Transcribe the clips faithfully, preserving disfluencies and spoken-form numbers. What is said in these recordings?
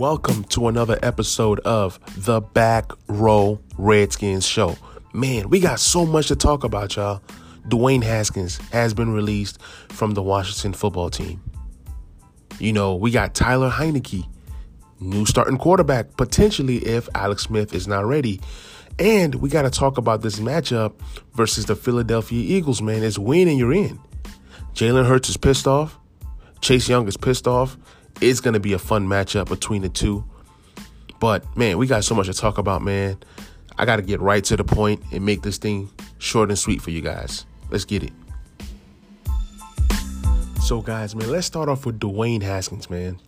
welcome to another episode of the Back Row Redskins Show. Man, we got so much to talk about, y'all. Dwayne Haskins has been released from the Washington football team. You know, we got Tyler Heinicke, new starting quarterback, potentially if Alex Smith is not ready. And we got to talk about this matchup versus the Philadelphia Eagles, man. It's win and you're in. Jalen Hurts is pissed off. Chase Young is pissed off. It's going to be a fun matchup between the two. But, man, we got so much to talk about, man. I got to get right to the point and make this thing short and sweet for you guys. Let's get it. So, guys, man, let's start off with Dwayne Haskins, man.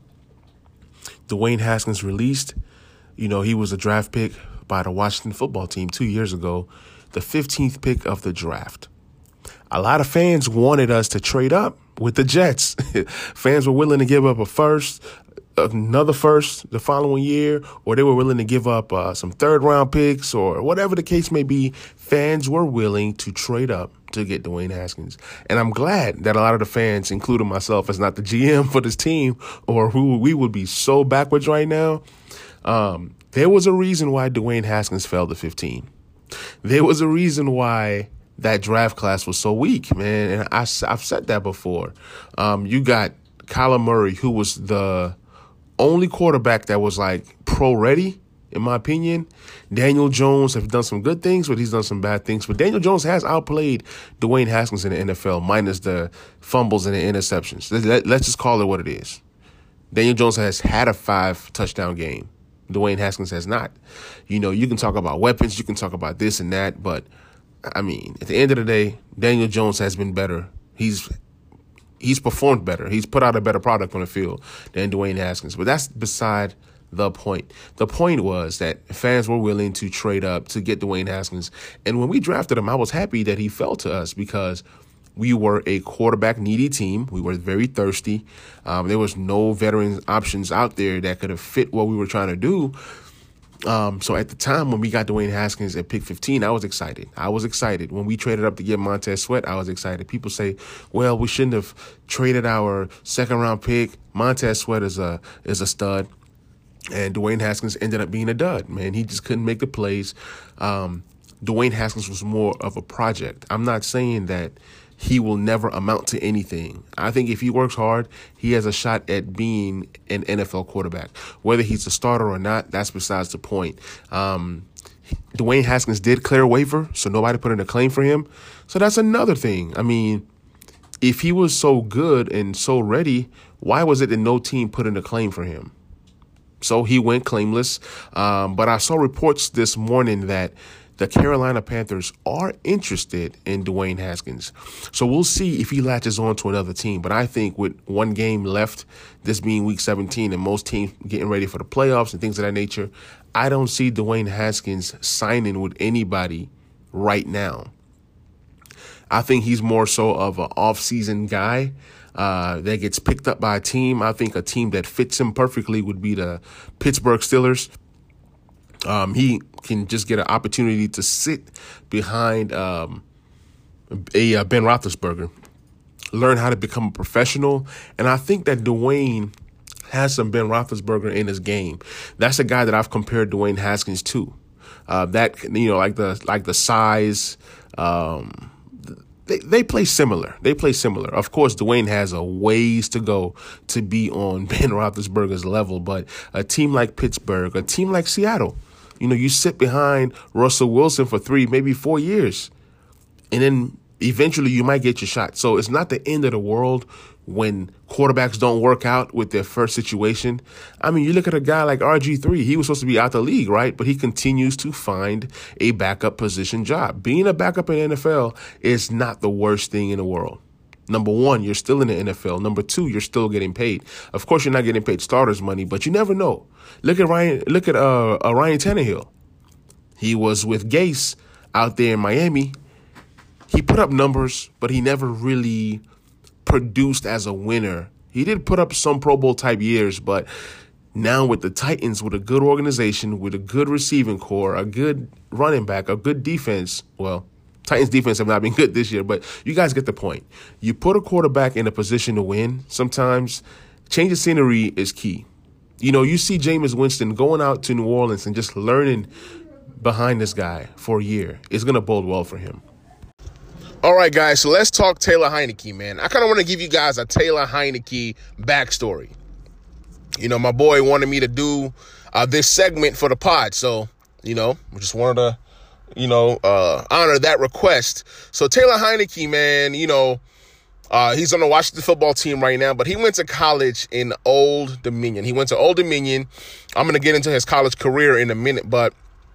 Dwayne Haskins released. You know, he was a draft pick by the Washington football team two years ago, the fifteenth pick of the draft. A lot of fans wanted us to trade up with the Jets. Fans were willing to give up a first, another first the following year, or they were willing to give up uh, some third round picks or whatever the case may be. Fans were willing to trade up to get Dwayne Haskins. And I'm glad that a lot of the fans, including myself as not the G M for this team, or who we would be so backwards right now. Um, there was a reason why Dwayne Haskins fell to fifteen. There was a reason why that draft class was so weak, man. And I, I've said that before. Um, you got Kyler Murray, who was the only quarterback that was like pro ready, in my opinion. Daniel Jones has done some good things, but he's done some bad things. But Daniel Jones has outplayed Dwayne Haskins in the N F L, minus the fumbles and the interceptions. Let, let's just call it what it is. Daniel Jones has had a five touchdown game. Dwayne Haskins has not. You know, you can talk about weapons, you can talk about this and that, but I mean, at the end of the day, Daniel Jones has been better. He's he's performed better. He's put out a better product on the field than Dwayne Haskins. But that's beside the point. The point was that fans were willing to trade up to get Dwayne Haskins. And when we drafted him, I was happy that he fell to us because we were a quarterback-needy team. We were very thirsty. Um, there was no veteran options out there that could have fit what we were trying to do. Um, so at the time when we got Dwayne Haskins at pick fifteen, I was excited. I was excited. When we traded up to get Montez Sweat, I was excited. People say, well, we shouldn't have traded our second round pick. Montez Sweat is a is a stud. And Dwayne Haskins ended up being a dud, man. He just couldn't make the plays. Um, Dwayne Haskins was more of a project. I'm not saying that he will never amount to anything. I think if he works hard, he has a shot at being an N F L quarterback. Whether he's a starter or not, that's besides the point. Um, Dwayne Haskins did clear a waiver, so nobody put in a claim for him. So that's another thing. I mean, if he was so good and so ready, why was it that no team put in a claim for him? So he went claimless. Um, but I saw reports this morning that the Carolina Panthers are interested in Dwayne Haskins. So we'll see if he latches on to another team. But I think with one game left, this being week seventeen, and most teams getting ready for the playoffs and things of that nature, I don't see Dwayne Haskins signing with anybody right now. I think he's more so of an off-season guy uh, that gets picked up by a team. I think a team that fits him perfectly would be the Pittsburgh Steelers. Um, he can just get an opportunity to sit behind um, a uh, Ben Roethlisberger, learn how to become a professional. And I think that Dwayne has some Ben Roethlisberger in his game. That's a guy that I've compared Dwayne Haskins to. Uh, that, you know, like the like the size. Um, they they play similar. They play similar. Of course, Dwayne has a ways to go to be on Ben Roethlisberger's level. But a team like Pittsburgh, a team like Seattle, you know, you sit behind Russell Wilson for three, maybe four years, and then eventually you might get your shot. So it's not the end of the world when quarterbacks don't work out with their first situation. I mean, you look at a guy like R G three. He was supposed to be out the league, right? But he continues to find a backup position job. Being a backup in the N F L is not the worst thing in the world. Number one, you're still in the N F L. Number two, you're still getting paid. Of course, you're not getting paid starters money, but you never know. Look at Ryan. Look at uh, uh, Ryan Tannehill. He was with Gase out there in Miami. He put up numbers, but he never really produced as a winner. He did put up some Pro Bowl type years, but now with the Titans, with a good organization, with a good receiving core, a good running back, a good defense, well, Titans defense have not been good this year, but you guys get the point. You put a quarterback in a position to win. Sometimes change of scenery is key. You know, you see Jameis Winston going out to New Orleans and just learning behind this guy for a year. It's going to bode well for him. All right, guys, so let's talk Taylor Heinicke, man. I kind of want to give you guys a Taylor Heinicke backstory. You know, my boy wanted me to do uh, this segment for the pod, so, you know, I just wanted to, you know, uh, honor that request. So Taylor Heinicke, man, you know, uh, he's on the Washington football team right now, but he went to college in Old Dominion. He went to Old Dominion. I'm going to get into his college career in a minute, but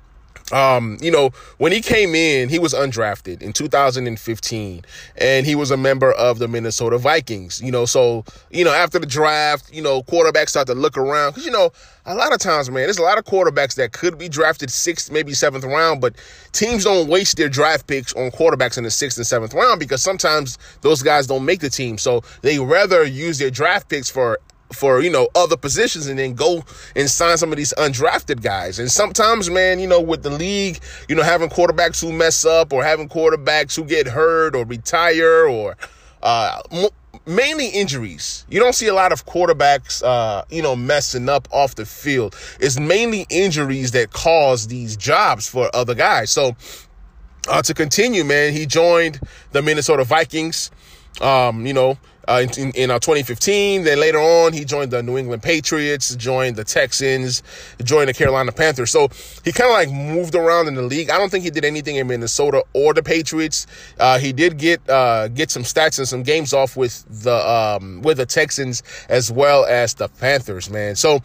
Um, you know, when he came in, he was undrafted in two thousand fifteen, and he was a member of the Minnesota Vikings. You know, so, you know, after the draft, you know, quarterbacks start to look around. Because, you know, a lot of times, man, there's a lot of quarterbacks that could be drafted sixth, maybe seventh round, but teams don't waste their draft picks on quarterbacks in the sixth and seventh round because sometimes those guys don't make the team. So they rather use their draft picks for for, you know, other positions and then go and sign some of these undrafted guys. And sometimes, man, you know, with the league, you know, having quarterbacks who mess up or having quarterbacks who get hurt or retire or uh, m- mainly injuries. You don't see a lot of quarterbacks, uh, you know, messing up off the field. It's mainly injuries that cause these jobs for other guys. So uh, to continue, man, he joined the Minnesota Vikings, um, you know, Uh, in, in uh, twenty fifteen. Then later on, he joined the New England Patriots, joined the Texans, joined the Carolina Panthers. So he kind of like moved around in the league. I don't think he did anything in Minnesota or the Patriots. Uh, he did get uh, get some stats and some games off with the um, with the Texans as well as the Panthers, man. So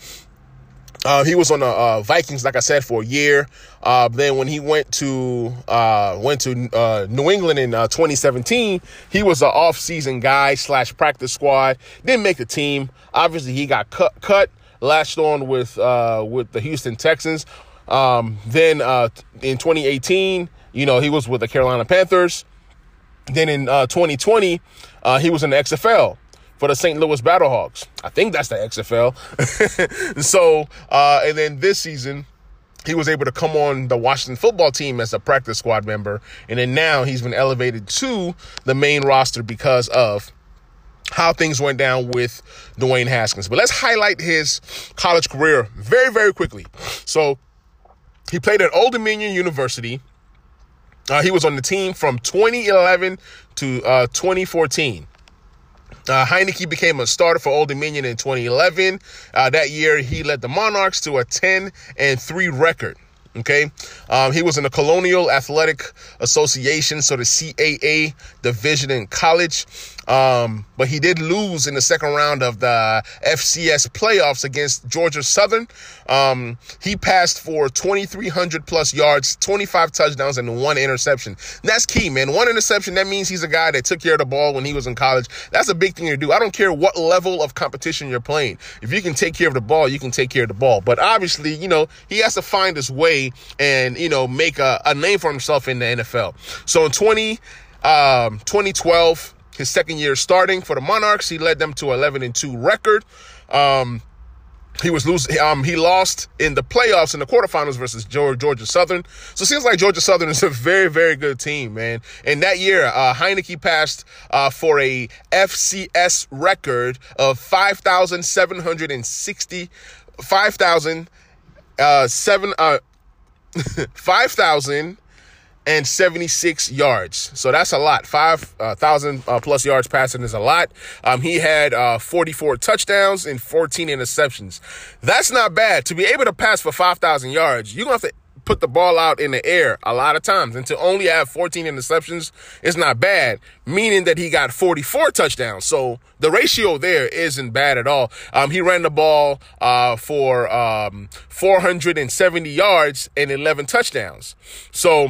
Uh, he was on the uh, Vikings, like I said, for a year. Uh, then when he went to uh, went to uh, New England in uh, twenty seventeen, he was an off-season guy slash practice squad. Didn't make the team. Obviously, he got cut, cut latched on with uh, with the Houston Texans. Um, then uh, in twenty eighteen, you know, he was with the Carolina Panthers. Then in uh, twenty twenty, uh, he was in the X F L for the Saint Louis Battlehawks. I think that's the X F L. so, uh, and then this season, he was able to come on the Washington football team as a practice squad member. And then now he's been elevated to the main roster because of how things went down with Dwayne Haskins. But let's highlight his college career very, very quickly. So he played at Old Dominion University. Uh, he was on the team from twenty eleven to uh, twenty fourteen. Uh, Heinicke became a starter for Old Dominion in twenty eleven. Uh, that year, he led the Monarchs to a ten and three record. Okay. Um, he was in the Colonial Athletic Association, so the C A A division in college. Um, but he did lose in the second round of the F C S playoffs against Georgia Southern. Um, he passed for twenty-three hundred plus yards, twenty-five touchdowns, and one interception. And that's key, man. One interception, that means he's a guy that took care of the ball when he was in college. That's a big thing to do. I don't care what level of competition you're playing. If you can take care of the ball, you can take care of the ball. But obviously, you know, he has to find his way and, you know, make a, a name for himself in the N F L. So in twenty, um, twenty twelve, his second year starting for the Monarchs, he led them to eleven and two record. Um, he was losing. Um, he lost in the playoffs in the quarterfinals versus Georgia Southern. So it seems like Georgia Southern is a very, very good team, man. And that year, uh, Heinicke passed uh, for a F C S record of five thousand seven hundred sixty, five thousand uh, seven, uh, five thousand. and seventy-six yards. So that's a lot. five thousand uh, plus yards passing is a lot. Um, he had uh, forty-four touchdowns and fourteen interceptions. That's not bad. To be able to pass for five thousand yards, you're going to have to put the ball out in the air a lot of times. And to only have fourteen interceptions is not bad, meaning that he got forty-four touchdowns. So the ratio there isn't bad at all. Um, he ran the ball uh, for um, four hundred seventy yards and eleven touchdowns. So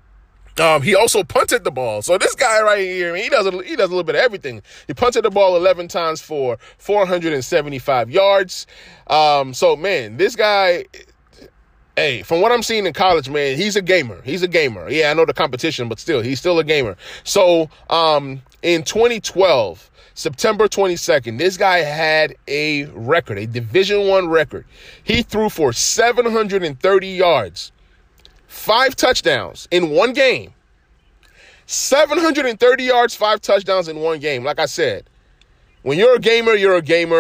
Um, he also punted the ball. So this guy right here, he does a, he does a little bit of everything. He punted the ball eleven times for four hundred seventy-five yards. Um, so, man, this guy, hey, from what I'm seeing in college, man, he's a gamer. He's a gamer. Yeah, I know the competition, but still, he's still a gamer. So um, in twenty twelve, September twenty-second, this guy had a record, a Division One record. He threw for seven hundred thirty yards. Five touchdowns in one game. seven hundred thirty yards, five touchdowns in one game. Like I said, when you're a gamer, you're a gamer.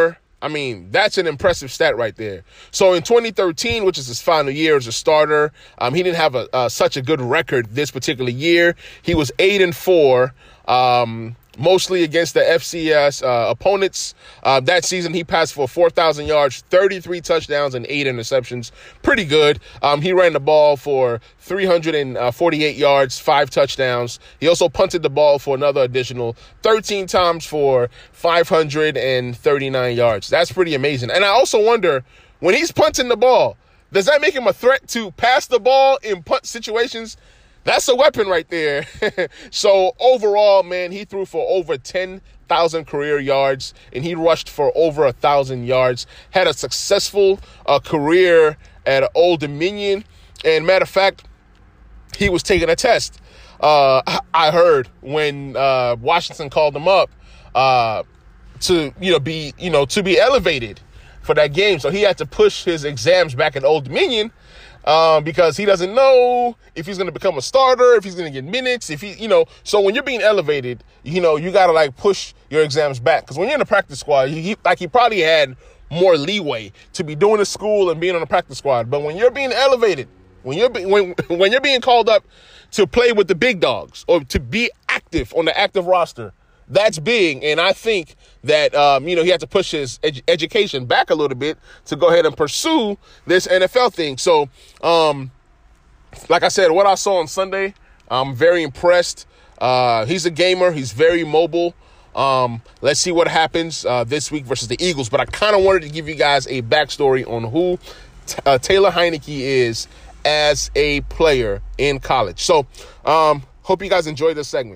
I mean, that's an impressive stat right there. So in twenty thirteen, which is his final year as a starter, um, he didn't have a, uh, such a good record this particular year. He was eight and four. Um, mostly against the F C S uh, opponents. Uh, that season, he passed for four thousand yards, thirty-three touchdowns, and eight interceptions. Pretty good. Um, he ran the ball for three hundred forty-eight yards, five touchdowns. He also punted the ball for another additional thirteen times for five hundred thirty-nine yards. That's pretty amazing. And I also wonder, when he's punting the ball, does that make him a threat to pass the ball in punt situations? That's a weapon right there. So overall, man, he threw for over ten thousand career yards, and he rushed for over one thousand yards. Had a successful uh, career at Old Dominion. And matter of fact, he was taking a test. Uh, I heard when uh, Washington called him up uh, to, you know, be, you know, to be elevated for that game. So he had to push his exams back at Old Dominion. Um, because he doesn't know if he's going to become a starter, if he's going to get minutes, if he, you know, so when you're being elevated, you know, you got to like push your exams back. Because when you're in the practice squad, he, he, like he probably had more leeway to be doing the school and being on the practice squad. But when you're being elevated, when you're, be, when, when you're being called up to play with the big dogs or to be active on the active roster, that's big. And I think that, um, you know, he had to push his ed- education back a little bit to go ahead and pursue this N F L thing. So, um, like I said, what I saw on Sunday, I'm very impressed. Uh, he's a gamer. He's very mobile. Um, let's see what happens uh, this week versus the Eagles. But I kind of wanted to give you guys a backstory on who t- uh, Taylor Heinicke is as a player in college. So, um, hope you guys enjoy this segment.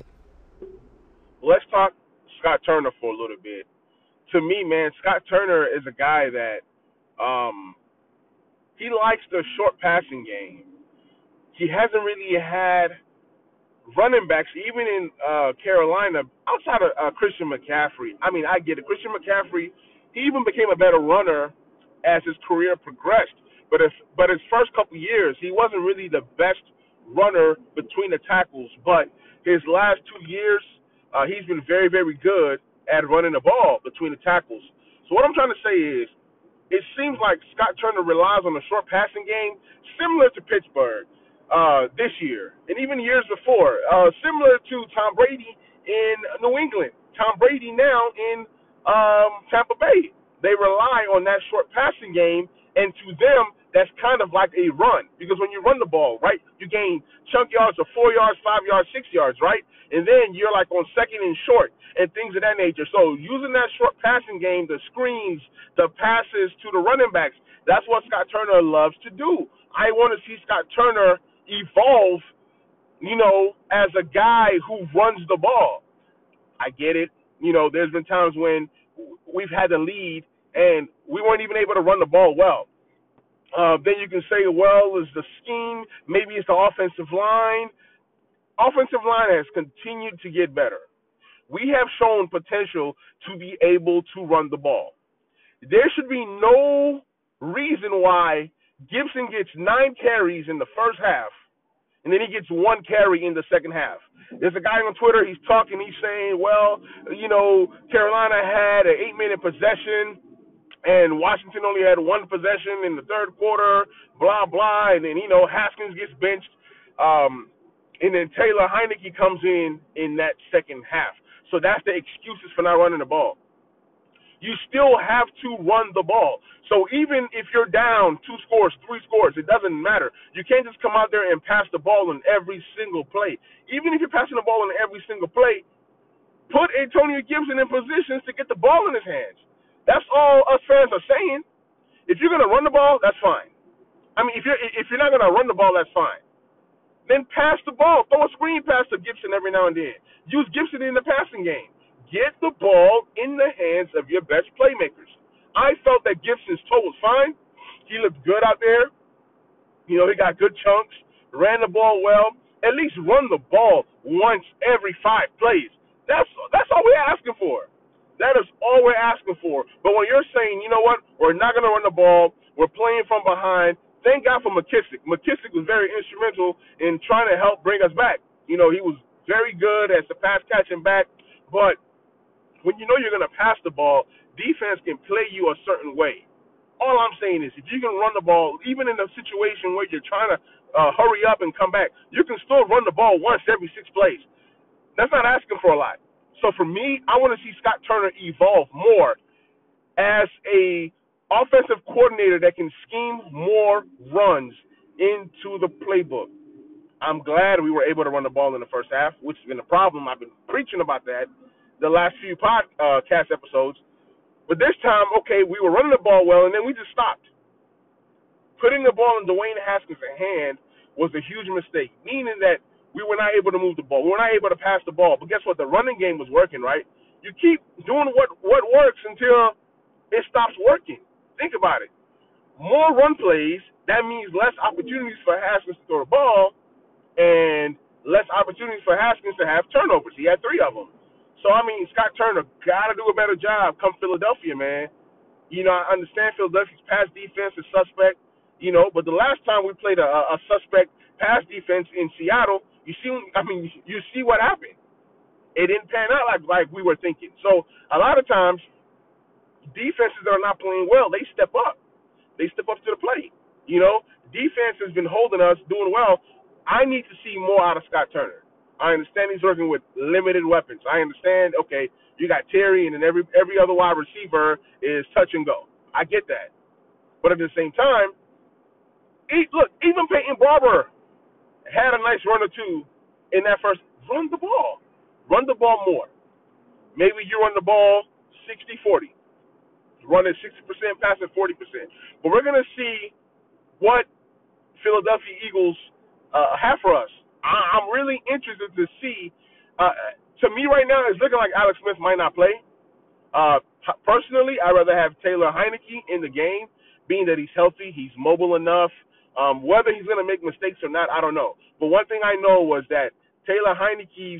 Let's talk Scott Turner for a little bit. To me, man, Scott Turner is a guy that um, he likes the short passing game. He hasn't really had running backs, even in uh, Carolina, outside of uh, Christian McCaffrey. I mean, I get it. Christian McCaffrey, he even became a better runner as his career progressed. But if, but his first couple years, he wasn't really the best runner between the tackles. But his last two years, Uh, he's been very, very good at running the ball between the tackles. So what I'm trying to say is, it seems like Scott Turner relies on the short passing game, similar to Pittsburgh uh, this year, and even years before, uh, similar to Tom Brady in New England. Tom Brady now in um, Tampa Bay. They rely on that short passing game, and to them, that's kind of like a run. Because when you run the ball, right, you gain chunk yards of four yards, five yards, six yards, right? And then you're like on second and short and things of that nature. So using that short passing game, the screens, the passes to the running backs, that's what Scott Turner loves to do. I want to see Scott Turner evolve, you know, as a guy who runs the ball. I get it. You know, there's been times when we've had the lead and we weren't even able to run the ball well. Uh, then you can say, well, is the scheme, maybe it's the offensive line. Offensive line has continued to get better. We have shown potential to be able to run the ball. There should be no reason why Gibson gets nine carries in the first half, and then he gets one carry in the second half. There's a guy on Twitter, he's talking, he's saying, well, you know, Carolina had an eight-minute possession, and Washington only had one possession in the third quarter, blah, blah, and then, you know, Haskins gets benched. Um, And then Taylor Heinicke comes in in that second half. So that's the excuses for not running the ball. You still have to run the ball. So even if you're down two scores, three scores, it doesn't matter. You can't just come out there and pass the ball in every single play. Even if you're passing the ball in every single play, put Antonio Gibson in positions to get the ball in his hands. That's all us fans are saying. If you're going to run the ball, that's fine. I mean, if you're, if you're not going to run the ball, that's fine. Then pass the ball. Throw a screen pass to Gibson every now and then. Use Gibson in the passing game. Get the ball in the hands of your best playmakers. I felt that Gibson's toe was fine. He looked good out there. You know, he got good chunks, ran the ball well. At least run the ball once every five plays. That's that's all we're asking for. That is all we're asking for. But when you're saying, you know what, we're not going to run the ball, we're playing from behind, thank God for McKissick. McKissick was very instrumental in trying to help bring us back. You know, he was very good as the pass catching back. But when you know you're going to pass the ball, defense can play you a certain way. All I'm saying is, if you can run the ball, even in a situation where you're trying to uh, hurry up and come back, you can still run the ball once every six plays. That's not asking for a lot. So for me, I want to see Scott Turner evolve more as a offensive coordinator that can scheme more runs into the playbook. I'm glad we were able to run the ball in the first half, which has been a problem. I've been preaching about that the last few podcast episodes. But this time, okay, we were running the ball well, and then we just stopped. Putting the ball in Dwayne Haskins' hand was a huge mistake, meaning that we were not able to move the ball. We were not able to pass the ball. But guess what? The running game was working, right? You keep doing what, what works until it stops working. Think about it. More run plays, that means less opportunities for Haskins to throw the ball, and less opportunities for Haskins to have turnovers. He had three of them. So, I mean, Scott Turner got to do a better job come Philadelphia, man. You know, I understand Philadelphia's pass defense is suspect, you know, but the last time we played a, a suspect pass defense in Seattle, you see, I mean, you see what happened. It didn't pan out like, like we were thinking. So, a lot of times, defenses that are not playing well, they step up. They step up to the plate. You know, defense has been holding us, doing well. I need to see more out of Scott Turner. I understand he's working with limited weapons. I understand, okay, you got Terry, and then every every other wide receiver is touch and go. I get that. But at the same time, he, look, even Peyton Barber had a nice run or two in that first. Run the ball. Run the ball more. Maybe you run the ball sixty forty. Run it sixty percent, pass it forty percent. But we're going to see what Philadelphia Eagles uh, have for us. I, I'm really interested to see. Uh, to me right now, it's looking like Alex Smith might not play. Uh, personally, I'd rather have Taylor Heinicke in the game, being that he's healthy, he's mobile enough. Um, whether he's going to make mistakes or not, I don't know. But one thing I know was that Taylor Heinicke's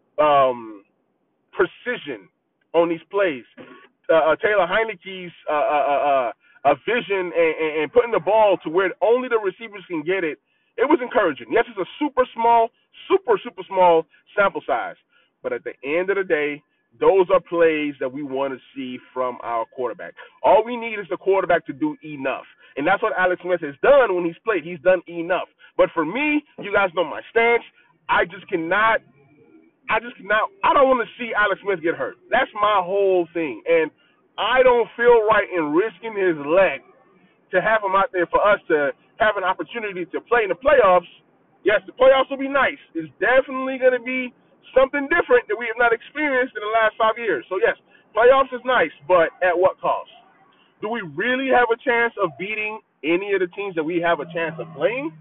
um, precision on these plays, uh, uh, Taylor Heinicke's uh, uh, uh, uh, vision and, and, and putting the ball to where only the receivers can get it, it was encouraging. Yes, it's a super small, super, super small sample size. But at the end of the day, those are plays that we want to see from our quarterback. All we need is the quarterback to do enough. And that's what Alex Smith has done when he's played. He's done enough. But for me, you guys know my stance. I just cannot, I just cannot, I don't want to see Alex Smith get hurt. That's my whole thing. And I don't feel right in risking his leg to have him out there for us to have an opportunity to play in the playoffs. Yes, the playoffs will be nice. It's definitely going to be something different that we have not experienced in the last five years. So, yes, playoffs is nice, but at what cost? Do we really have a chance of beating any of the teams that we have a chance of playing?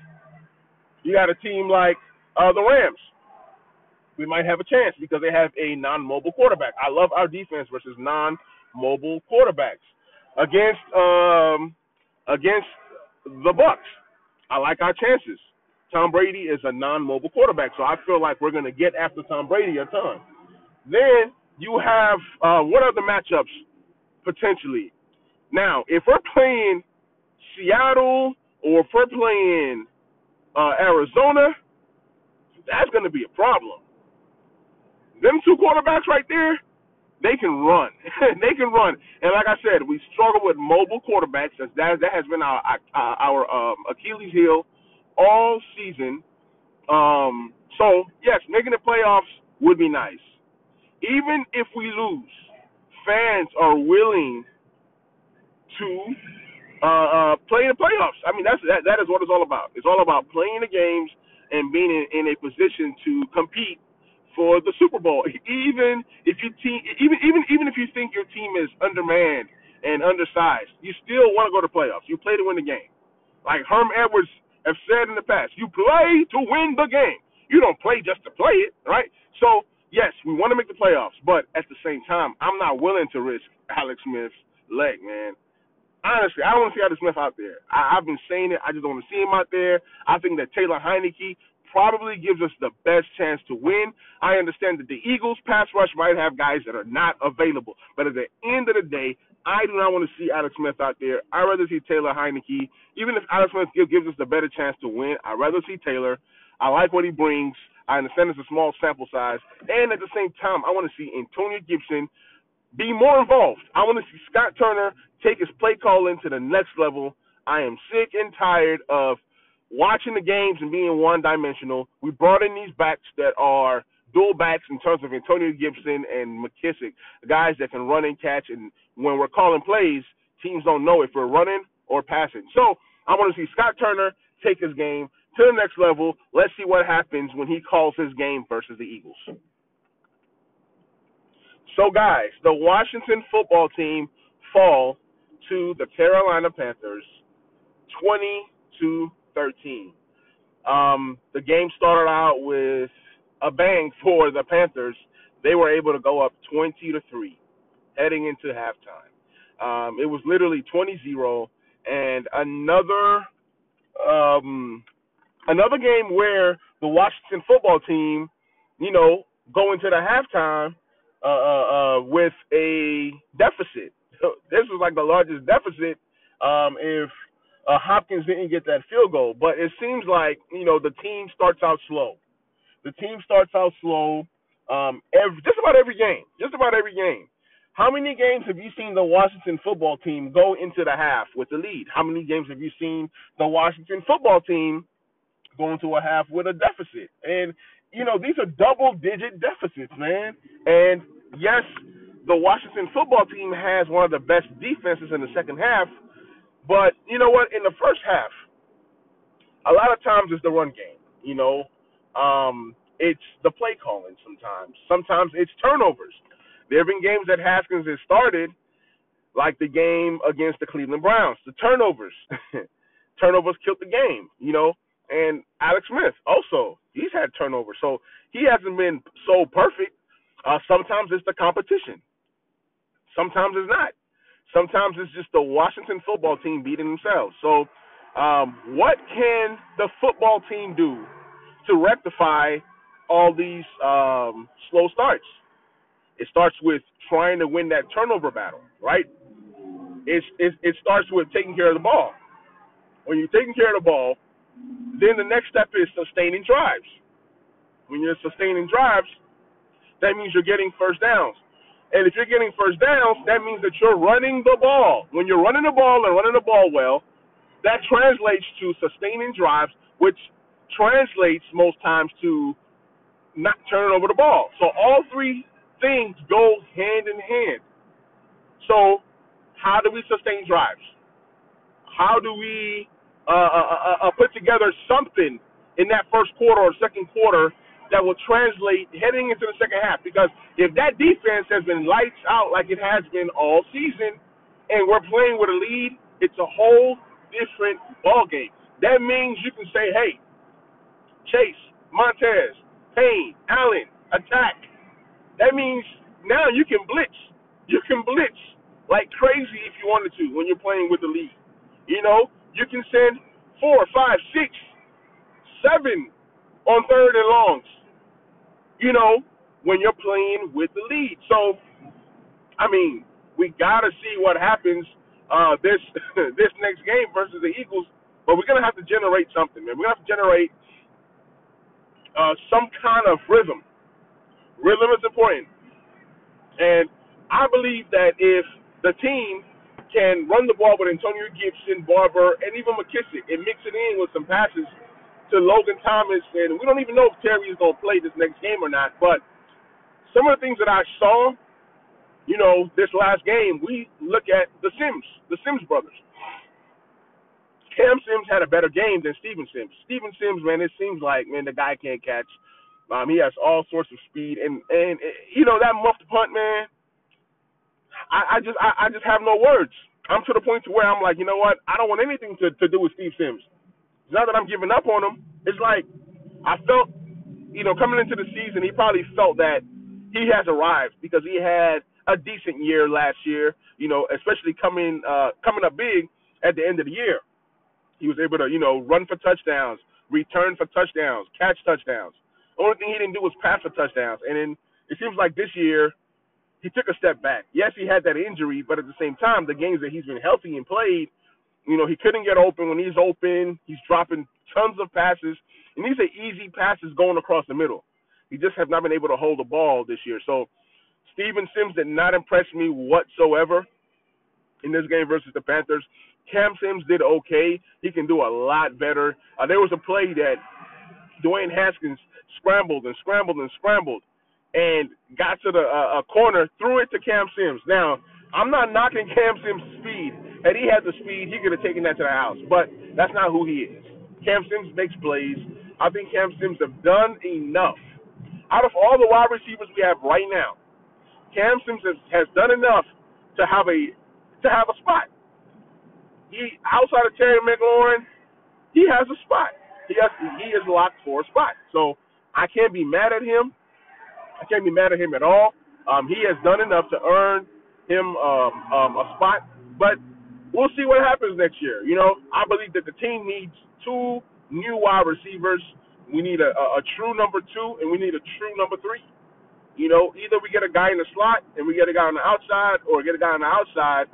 You got a team like uh, the Rams. We might have a chance because they have a non-mobile quarterback. I love our defense versus non-mobile quarterbacks. Against um, against the Bucs, I like our chances. Tom Brady is a non-mobile quarterback, so I feel like we're going to get after Tom Brady a ton. Then you have uh, what other matchups potentially? Now, if we're playing Seattle or if we're playing uh, Arizona, that's going to be a problem. Them two quarterbacks right there, they can run. They can run. And like I said, we struggle with mobile quarterbacks. That, that has been our our, our um, Achilles heel all season. Um, so, yes, making the playoffs would be nice. Even if we lose, fans are willing to uh, uh, play in the playoffs. I mean, that's that, that is what it's all about. It's all about playing the games and being in, in a position to compete for the Super Bowl. Even if you team, even even even if you think your team is undermanned and undersized, you still want to go to playoffs. You play to win the game. Like Herm Edwards have said in the past, you play to win the game. You don't play just to play it, right? So yes, we want to make the playoffs, but at the same time, I'm not willing to risk Alex Smith's leg, man. Honestly, I don't want to see Alex Smith out there. I, I've been saying it. I just don't want to see him out there. I think that Taylor Heinicke probably gives us the best chance to win. I understand that the Eagles pass rush might have guys that are not available, but at the end of the day, I do not want to see Alex Smith out there. I'd rather see Taylor Heinicke. Even if Alex Smith gives us the better chance to win, I'd rather see Taylor. I like what he brings. I understand it's a small sample size. And at the same time, I want to see Antonio Gibson Be more involved. I want to see Scott Turner take his play calling to the next level. I am sick and tired of watching the games and being one-dimensional. We brought in these backs that are dual backs in terms of Antonio Gibson and McKissic, guys that can run and catch. And when we're calling plays, teams don't know if we're running or passing. So I want to see Scott Turner take his game to the next level. Let's see what happens when he calls his game versus the Eagles. So, guys, the Washington football team fall to the Carolina Panthers twenty to thirteen. Um, the game started out with a bang for the Panthers. They were able to go up twenty to three heading into halftime. Um, it was literally twenty zero, and another um, another game where the Washington football team, you know, go into the halftime uh, uh, uh, with a deficit. This was like the largest deficit um, if uh, Hopkins didn't get that field goal. But it seems like, you know, the team starts out slow. The team starts out slow um, every, just about every game, just about every game. How many games have you seen the Washington football team go into the half with the lead? How many games have you seen the Washington football team go into a half with a deficit? And, you know, these are double-digit deficits, man. And, yes, the Washington football team has one of the best defenses in the second half. But, you know what, in the first half, a lot of times it's the run game, you know. Um, it's the play calling sometimes. Sometimes it's turnovers. There have been games that Haskins has started, like the game against the Cleveland Browns. The turnovers. Turnovers killed the game, you know. And Alex Smith also, he's had turnovers. So he hasn't been so perfect. Uh, sometimes it's the competition. Sometimes it's not. Sometimes it's just the Washington football team beating themselves. So um, what can the football team do to rectify all these um, slow starts? It starts with trying to win that turnover battle, right? It's, it, it starts with taking care of the ball. When you're taking care of the ball, then the next step is sustaining drives. When you're sustaining drives, that means you're getting first downs. And if you're getting first downs, that means that you're running the ball. When you're running the ball and running the ball well, that translates to sustaining drives, which translates most times to not turning over the ball. So all three things go hand in hand. So how do we sustain drives? How do we uh, uh, uh, put together something in that first quarter or second quarter that will translate heading into the second half? Because if that defense has been lights out like it has been all season and we're playing with a lead, it's a whole different ballgame. That means you can say, hey, Chase, Montez, Payne, Allen, attack. That means now you can blitz. You can blitz like crazy if you wanted to when you're playing with the lead. You know, you can send four, five, six, seven on third and longs, you know, when you're playing with the lead. So, I mean, we got to see what happens uh, this this next game versus the Eagles, but we're going to have to generate something, man. We're going to have to generate uh, some kind of rhythm. Rhythm is important. And I believe that if the team can run the ball with Antonio Gibson, Barber, and even McKissic and mix it in with some passes to Logan Thomas, and we don't even know if Terry is going to play this next game or not, but some of the things that I saw, you know, this last game, we look at the Sims, the Sims brothers. Cam Sims had a better game than Steven Sims. Steven Sims, man, it seems like, man, the guy can't catch. Um, he has all sorts of speed, and, and you know, that muffed punt, man, I, I just I, I just have no words. I'm to the point to where I'm like, you know what, I don't want anything to, to do with Steve Sims. It's not that I'm giving up on him. It's like I felt, you know, coming into the season, he probably felt that he has arrived because he had a decent year last year, you know, especially coming uh, coming up big at the end of the year. He was able to, you know, run for touchdowns, return for touchdowns, catch touchdowns. The only thing he didn't do was pass for touchdowns. And then it seems like this year he took a step back. Yes, he had that injury, but at the same time, the games that he's been healthy and played, you know, he couldn't get open. When he's open, he's dropping tons of passes. And these are easy passes going across the middle. He just has not been able to hold the ball this year. So Steven Sims did not impress me whatsoever in this game versus the Panthers. Cam Sims did okay. He can do a lot better. Uh, there was a play that Dwayne Haskins scrambled and scrambled and scrambled and got to the uh, uh, corner, threw it to Cam Sims. Now, I'm not knocking Cam Sims' speed. Had he had the speed, he could have taken that to the house. But that's not who he is. Cam Sims makes plays. I think Cam Sims have done enough. Out of all the wide receivers we have right now, Cam Sims has, has done enough to have a to have a spot. He outside of Terry McLaurin, he has a spot. He has he is locked for a spot. So I can't be mad at him. I can't be mad at him at all. Um, he has done enough to earn him um, um, a spot. But we'll see what happens next year. You know, I believe that the team needs two new wide receivers. We need a, a, a true number two, and we need a true number three. You know, either we get a guy in the slot and we get a guy on the outside, or get a guy on the outside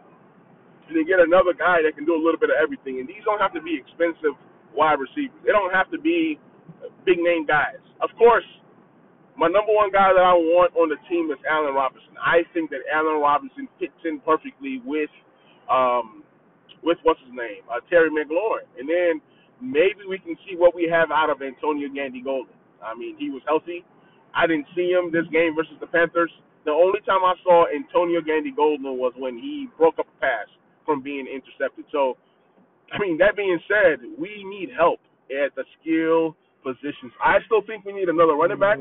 and then get another guy that can do a little bit of everything. And these don't have to be expensive wide receivers. They don't have to be big-name guys. Of course, my number one guy that I want on the team is Allen Robinson. I think that Allen Robinson fits in perfectly with, um, with what's his name, uh, Terry McLaurin. And then maybe we can see what we have out of Antonio Gandy-Golden. I mean, he was healthy. I didn't see him this game versus the Panthers. The only time I saw Antonio Gandy-Golden was when he broke up a pass from being intercepted. So, I mean, that being said, we need help at the skill positions. I still think we need another running back.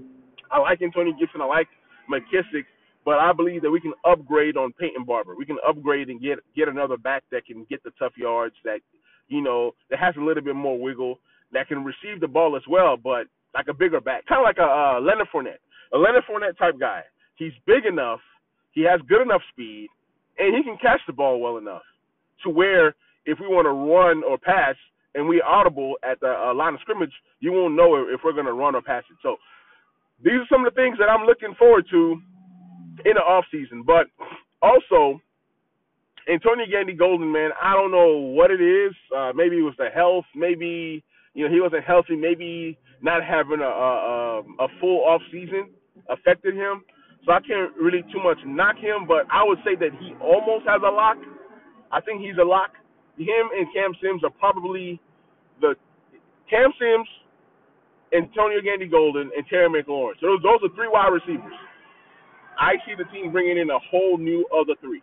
I like Antonio Gibson. I like McKissick. But I believe that we can upgrade on Peyton Barber. We can upgrade and get get another back that can get the tough yards, that, you know, that has a little bit more wiggle, that can receive the ball as well, but like a bigger back, kind of like a uh, Leonard Fournette, a Leonard Fournette type guy. He's big enough, he has good enough speed, and he can catch the ball well enough to where if we want to run or pass and we audible at the uh, line of scrimmage, you won't know if we're going to run or pass it. So these are some of the things that I'm looking forward to in the offseason. But also, Antonio Gandy-Golden, man, I don't know what it is. Uh, maybe it was the health. Maybe, you know, he wasn't healthy. Maybe not having a, a, a full off season affected him. So I can't really too much knock him, but I would say that he almost has a lock. I think he's a lock. Him and Cam Sims are probably the Cam Sims, Antonio Gandy-Golden, and Terry McLaurin. So those, those are three wide receivers. I see the team bringing in a whole new other three.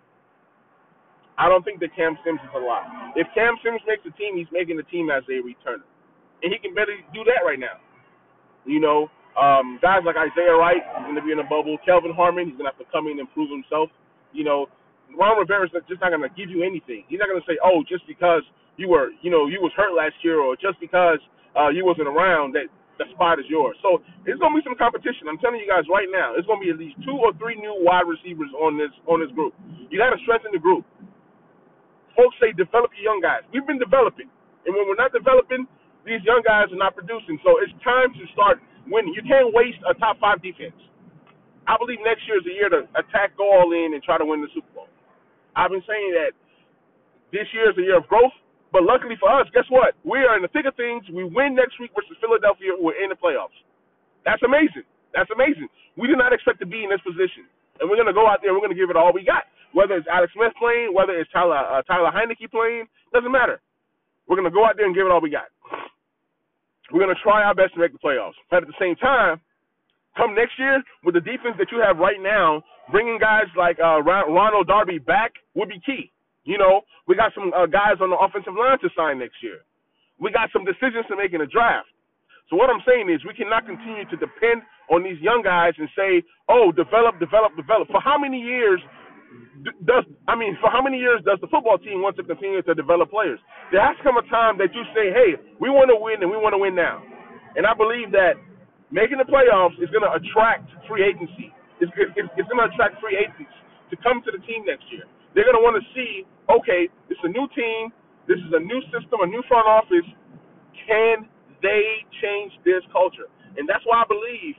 I don't think that Cam Sims is a lock. If Cam Sims makes the team, he's making the team as a returner. And he can better do that right now. You know, um, guys like Isaiah Wright, he's going to be in a bubble. Kelvin Harmon, he's going to have to come in and prove himself. You know, Ron Rivera's just not going to give you anything. He's not going to say, oh, just because you were, you know, you was hurt last year, or just because uh, you wasn't around, that the spot is yours. So it's going to be some competition. I'm telling you guys right now, it's going to be at least two or three new wide receivers on this on this group. You got to strengthen the group. Folks say develop your young guys. We've been developing. And when we're not developing, these young guys are not producing. So it's time to start winning. You can't waste a top five defense. I believe next year is the year to attack, go all in, and try to win the Super Bowl. I've been saying that this year is a year of growth. But luckily for us, guess what? We are in the thick of things. We win next week versus Philadelphia. We're in the playoffs. That's amazing. That's amazing. We did not expect to be in this position. And we're going to go out there and we're going to give it all we got. Whether it's Alex Smith playing, whether it's Tyler uh, Tyler Heineke playing, doesn't matter. We're going to go out there and give it all we got. We're going to try our best to make the playoffs. But at the same time, come next year, with the defense that you have right now, bringing guys like uh, Ronald Darby back would be key. You know, we got some uh, guys on the offensive line to sign next year. We got some decisions to make in the draft. So what I'm saying is we cannot continue to depend on these young guys and say, oh, develop, develop, develop. For how many years does, I mean, for how many years does the football team want to continue to develop players? There has to come a time that you say, hey, we want to win and we want to win now. And I believe that making the playoffs is going to attract free agency. It's, it's, it's going to attract free agents to come to the team next year. They're going to want to see, okay, this is a new team, this is a new system, a new front office. Can they change this culture? And that's why I believe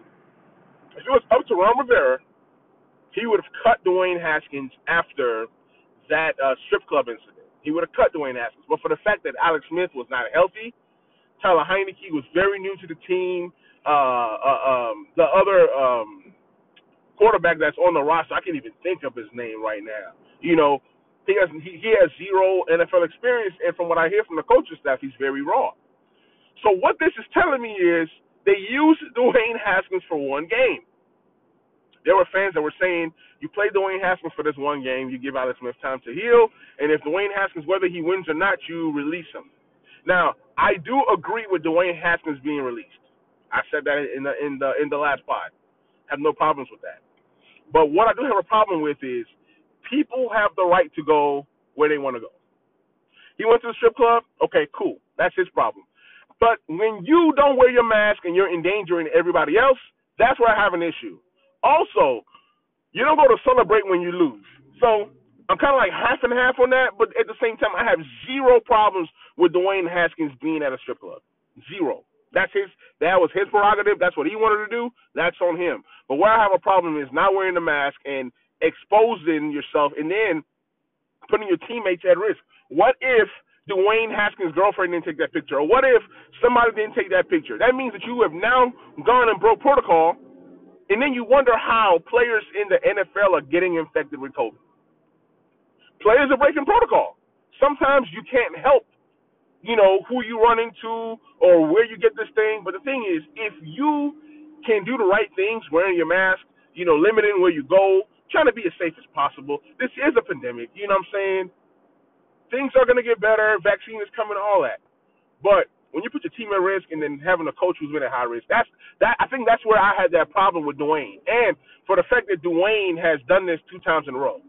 if it was up to Ron Rivera, he would have cut Dwayne Haskins after that uh, strip club incident. He would have cut Dwayne Haskins. But for the fact that Alex Smith was not healthy, Tyler Heineke was very new to the team, uh, uh, um, the other um, quarterback that's on the roster. I can't even think of his name right now. You know, he has he, he has zero N F L experience, and from what I hear from the coaching staff, he's very raw. So what this is telling me is they used Dwayne Haskins for one game. There were fans that were saying, you play Dwayne Haskins for this one game, you give Alex Smith time to heal, and if Dwayne Haskins, whether he wins or not, you release him. Now, I do agree with Dwayne Haskins being released. I said that in the in the in the last pod. Have no problems with that. But what I do have a problem with is people have the right to go where they want to go. He went to the strip club, okay, cool. That's his problem. But when you don't wear your mask and you're endangering everybody else, that's where I have an issue. Also, you don't go to celebrate when you lose. So I'm kind of like half and half on that, but at the same time, I have zero problems with Dwayne Haskins being at a strip club. Zero. That's his. That was his prerogative. That's what he wanted to do. That's on him. But where I have a problem is not wearing the mask and exposing yourself and then putting your teammates at risk. What if Dwayne Haskins' girlfriend didn't take that picture? Or what if somebody didn't take that picture? That means that you have now gone and broke protocol. And then you wonder how players in the N F L are getting infected with COVID. Players are breaking protocol. Sometimes you can't help, you know, who you run into or where you get this thing. But the thing is, if you can do the right things, wearing your mask, you know, limiting where you go, trying to be as safe as possible. This is a pandemic. You know what I'm saying? Things are going to get better. Vaccine is coming, all that. But when you put your team at risk and then having a coach who's been at high risk, that's that. I think that's where I had that problem with Dwayne, and for the fact that Dwayne has done this two times in a row.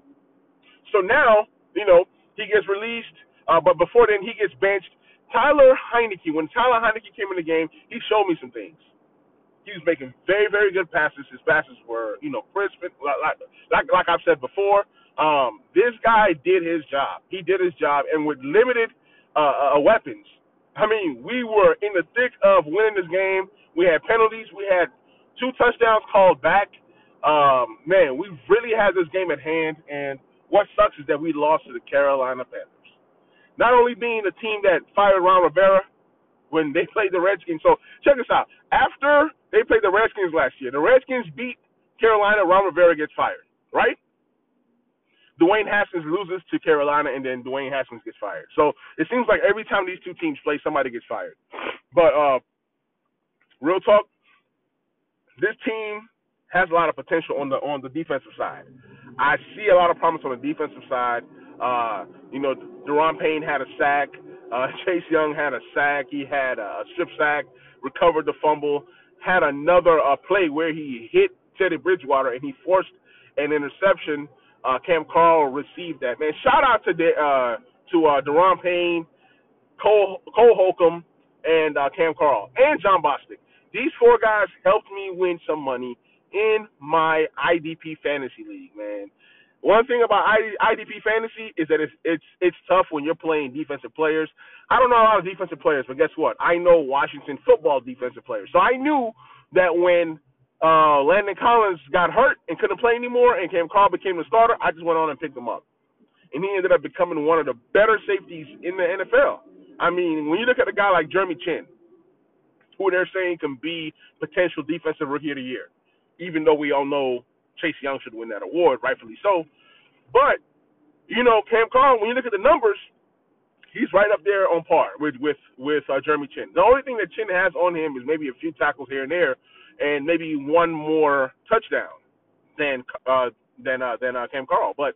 So now, you know, he gets released, uh, but before then he gets benched. Tyler Heinicke, when Tyler Heinicke came in the game, he showed me some things. He was making very, very good passes. His passes were, you know, crisp. Like like, like I've said before, um, this guy did his job. He did his job, and with limited uh, uh, weapons. I mean, we were in the thick of winning this game. We had penalties. We had two touchdowns called back. Um, man, we really had this game at hand, and what sucks is that we lost to the Carolina Panthers. Not only being the team that fired Ron Rivera when they played the Redskins. So check this out. After they played the Redskins last year, the Redskins beat Carolina, Ron Rivera gets fired, right? Dwayne Haskins loses to Carolina, and then Dwayne Haskins gets fired. So it seems like every time these two teams play, somebody gets fired. But uh, real talk, this team has a lot of potential on the on the defensive side. I see a lot of promise on the defensive side. Uh, you know, Deron Payne had a sack. Uh, Chase Young had a sack. He had a strip sack, recovered the fumble, had another uh, play where he hit Teddy Bridgewater, and he forced an interception. Uh, Cam Carl received that. Man, shout out to the, uh, to uh, Deron Payne, Cole, Cole Holcomb, and uh, Cam Carl, and John Bostic. These four guys helped me win some money in my I D P fantasy league, man. One thing about I D P fantasy is that it's it's it's tough when you're playing defensive players. I don't know a lot of defensive players, but guess what? I know Washington football defensive players. So I knew that when Uh, Landon Collins got hurt and couldn't play anymore, and Cam Carl became the starter, I just went on and picked him up. And he ended up becoming one of the better safeties in the N F L. I mean, when you look at a guy like Jeremy Chin, who they're saying can be potential defensive rookie of the year, even though we all know Chase Young should win that award, rightfully so. But, you know, Cam Carl, when you look at the numbers, he's right up there on par with with, with uh, Jeremy Chin. The only thing that Chin has on him is maybe a few tackles here and there, and maybe one more touchdown than uh, than uh, than uh, Cam Carl. But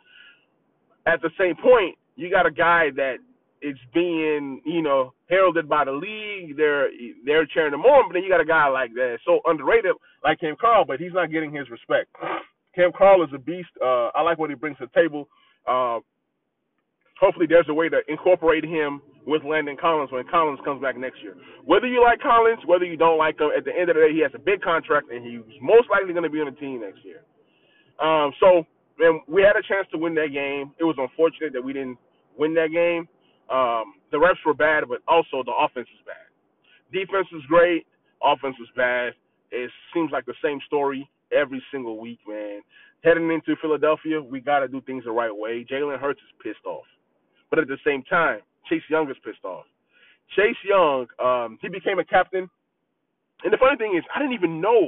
at the same point, you got a guy that is being, you know, heralded by the league. They're they're cheering him on, but then you got a guy like that so underrated like Cam Carl, but he's not getting his respect. Cam Carl is a beast. Uh, I like what he brings to the table. Uh, hopefully there's a way to incorporate him with Landon Collins when Collins comes back next year. Whether you like Collins, whether you don't like him, at the end of the day, he has a big contract, and he's most likely going to be on the team next year. Um, so, man, we had a chance to win that game. It was unfortunate that we didn't win that game. Um, the refs were bad, but also the offense is bad. Defense was great. Offense was bad. It seems like the same story every single week, man. Heading into Philadelphia, we got to do things the right way. Jalen Hurts is pissed off. But at the same time, Chase Young is pissed off. Chase Young, um, he became a captain. And the funny thing is, I didn't even know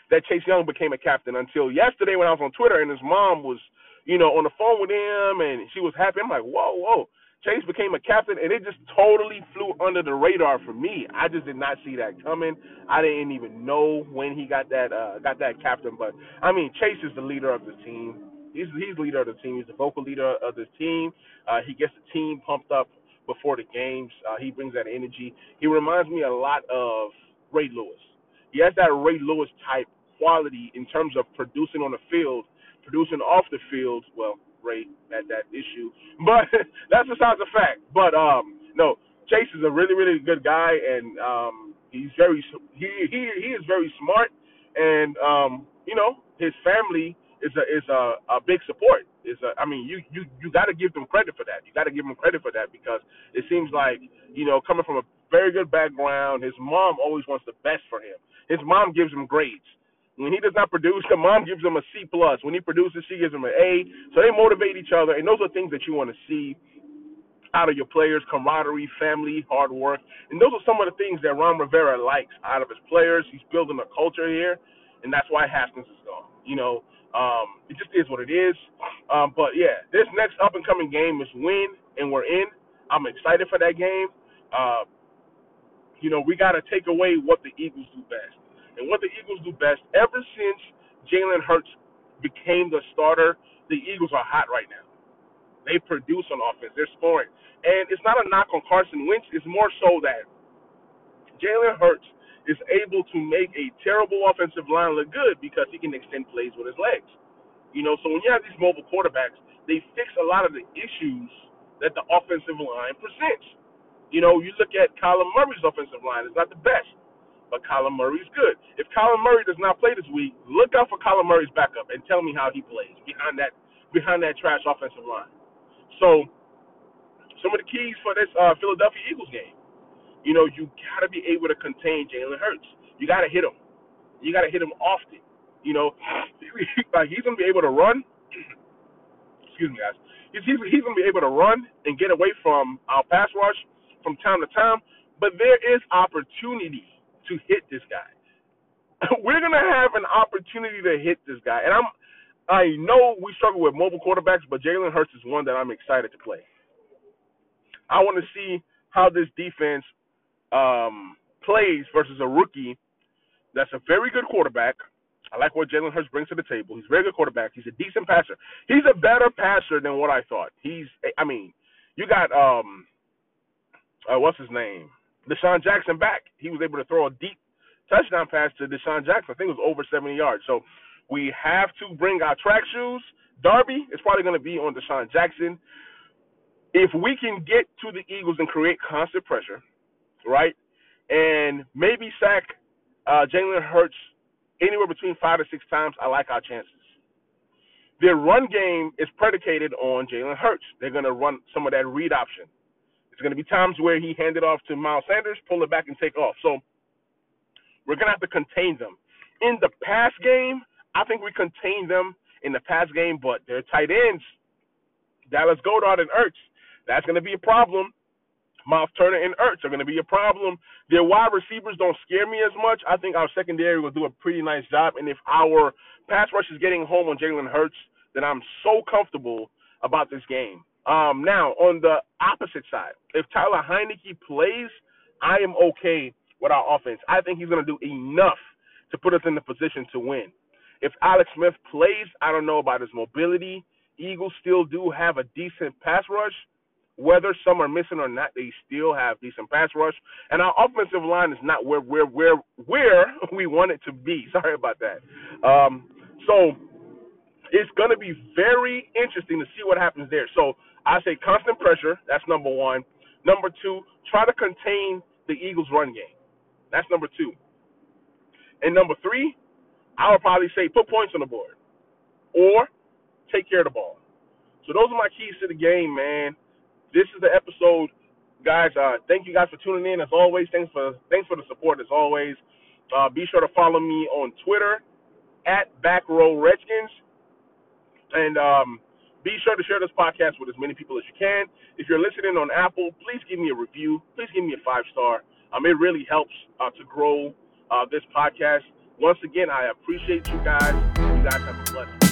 that Chase Young became a captain until yesterday when I was on Twitter and his mom was, you know, on the phone with him and she was happy. I'm like, whoa, whoa. Chase became a captain, and it just totally flew under the radar for me. I just did not see that coming. I didn't even know when he got that uh, got that captain. But I mean, Chase is the leader of the team. He's he's the leader of the team. He's the vocal leader of the team. Uh, he gets the team pumped up before the games. Uh, he brings that energy. He reminds me a lot of Ray Lewis. He has that Ray Lewis type quality in terms of producing on the field, producing off the field. Well, Ray had that issue, but that's besides the fact. But um, no, Chase is a really, really good guy, and um, he's very he he he is very smart, and um, you know, his family is a is a, a big support. Is a, I mean, you you you got to give them credit for that. You got to give them credit for that because it seems like, you know, coming from a very good background, his mom always wants the best for him. His mom gives him grades. When he does not produce, the mom gives him a C plus. When he produces, she gives him an A. So they motivate each other, and those are things that you want to see out of your players: camaraderie, family, hard work, and those are some of the things that Ron Rivera likes out of his players. He's building a culture here, and that's why Haskins is gone. You know, um, it just is what it is. Um, but yeah, this next up and coming game is win, and we're in. I'm excited for that game. Uh, you know, we got to take away what the Eagles do best. And what the Eagles do best, ever since Jalen Hurts became the starter, the Eagles are hot right now. They produce on offense. They're scoring. And it's not a knock on Carson Wentz. It's more so that Jalen Hurts is able to make a terrible offensive line look good because he can extend plays with his legs. You know, so when you have these mobile quarterbacks, they fix a lot of the issues that the offensive line presents. You know, you look at Kyler Murray's offensive line. It's not the best. But Kyler Murray's good. If Kyler Murray does not play this week, look out for Kyler Murray's backup and tell me how he plays behind that behind that trash offensive line. So, some of the keys for this uh, Philadelphia Eagles game, you know, you got to be able to contain Jalen Hurts. You got to hit him. You got to hit him often. You know, like he's going to be able to run. Excuse me, guys. He's, he's, he's going to be able to run and get away from our pass rush from time to time. But there is opportunity to hit this guy. We're gonna have an opportunity to hit this guy, and I'm. I know we struggle with mobile quarterbacks, but Jalen Hurts is one that I'm excited to play. I want to see how this defense um, plays versus a rookie that's a very good quarterback. I like what Jalen Hurts brings to the table. He's a very good quarterback. He's a decent passer. He's a better passer than what I thought. He's. I mean, you got um, uh, what's his name? Deshaun Jackson back. He was able to throw a deep touchdown pass to Deshaun Jackson. I think it was over seventy yards. So we have to bring our track shoes. Darby is probably going to be on Deshaun Jackson. If we can get to the Eagles and create constant pressure, right, and maybe sack uh, Jalen Hurts anywhere between five to six times, I like our chances. Their run game is predicated on Jalen Hurts. They're going to run some of that read option. There's going to be times where he handed off to Miles Sanders, pull it back, and take off. So we're going to have to contain them. In the pass game, I think we contain them in the pass game, but their tight ends, Dallas Goedert and Ertz, that's going to be a problem. Miles Turner and Ertz are going to be a problem. Their wide receivers don't scare me as much. I think our secondary will do a pretty nice job. And if our pass rush is getting home on Jalen Hurts, then I'm so comfortable about this game. Um, now, on the opposite side, if Tyler Heinicke plays, I am okay with our offense. I think he's going to do enough to put us in the position to win. If Alex Smith plays, I don't know about his mobility. Eagles still do have a decent pass rush. Whether some are missing or not, they still have decent pass rush. And our offensive line is not where where where where we want it to be. Sorry about that. Um, so it's going to be very interesting to see what happens there. So I say constant pressure. That's number one. Number two, try to contain the Eagles' run game. That's number two. And number three, I would probably say put points on the board or take care of the ball. So those are my keys to the game, man. This is the episode, guys. Uh, thank you guys for tuning in. As always, thanks for thanks for the support. As always, uh, be sure to follow me on Twitter at Backrow Redskins, and um, be sure to share this podcast with as many people as you can. If you're listening on Apple, please give me a review. Please give me a five star. Um, it really helps uh, to grow uh, this podcast. Once again, I appreciate you guys. You guys have a blessed day.